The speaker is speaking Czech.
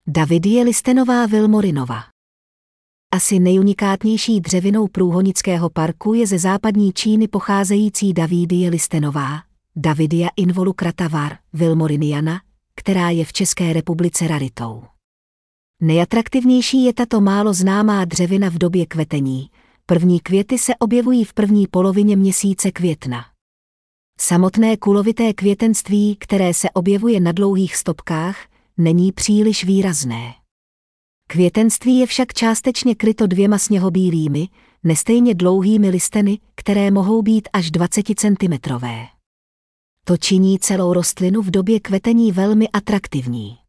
Davidie listenová Vilmorinova. Asi nejunikátnější dřevinou průhonického parku je ze západní Číny pocházející Davidie listenová, Davidia involucrata var. Vilmoriniana, která je v České republice raritou. Nejatraktivnější je tato málo známá dřevina v době kvetení. První květy se objevují v první polovině měsíce května. Samotné kulovité květenství, které se objevuje na dlouhých stopkách, není příliš výrazné. Květenství je však částečně kryto dvěma sněhobílými, nestejně dlouhými listeny, které mohou být až 20 cm. To činí celou rostlinu v době kvetení velmi atraktivní.